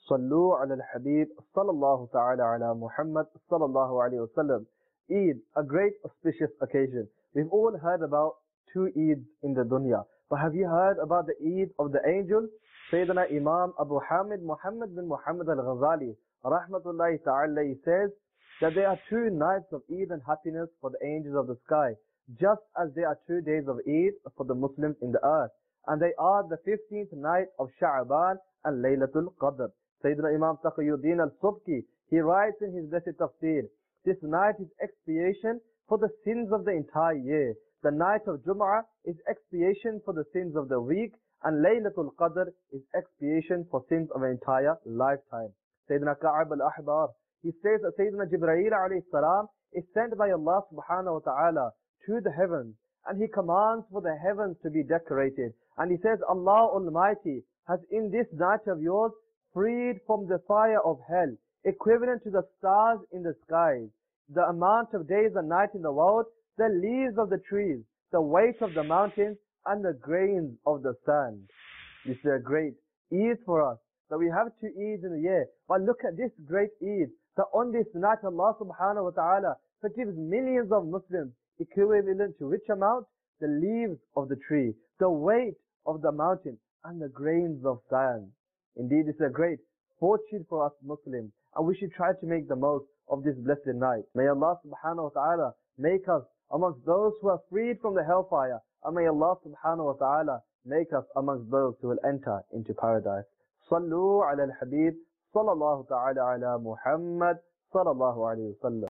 Sallu ala al-Habib sallallahu ta'ala ala Muhammad sallallahu alayhi wasallam. Eid, a great auspicious occasion. We've all heard about two Eids in the dunya. But have you heard about the Eid of the angel? Sayyidina Imam Abu Hamid Muhammad bin Muhammad al-Ghazali rahmatullahi ta'ala, he says that there are two nights of Eid and happiness for the angels of the sky, just as there are 2 days of Eid for the Muslims in the earth. And they are the 15th night of Sha'ban and Laylatul Qadr. Sayyidina Imam Taqiyuddin al-Subki, he writes in his blessed tafsir, this night is expiation for the sins of the entire year. The night of Jum'ah is expiation for the sins of the week, and Laylatul Qadr is expiation for sins of an entire lifetime. Sayyidina Ka'ab al-Ahbar, he says that Sayyidina Jibreel alayhi salam is sent by Allah subhanahu wa ta'ala to the heavens, and he commands for the heavens to be decorated. And he says, Allah Almighty has in this night of yours freed from the fire of hell, equivalent to the stars in the skies, the amount of days and nights in the world, the leaves of the trees, the weight of the mountains, and the grains of the sand. This is a great Eid for us, that we have 2 Eids in the year. But look at this great Eid, that on this night Allah subhanahu wa ta'ala forgives millions of Muslims, equivalent to which amount? The leaves of the tree, the weight of the mountain, and the grains of sand. Indeed, it's a great fortune for us Muslims, and we should try to make the most of this blessed night. May Allah subhanahu wa ta'ala make us amongst those who are freed from the hellfire, and may Allah subhanahu wa ta'ala make us amongst those who will enter into paradise. Sallu ala al-Habib sallallahu ta'ala ala Muhammad sallallahu alayhi wa sallam.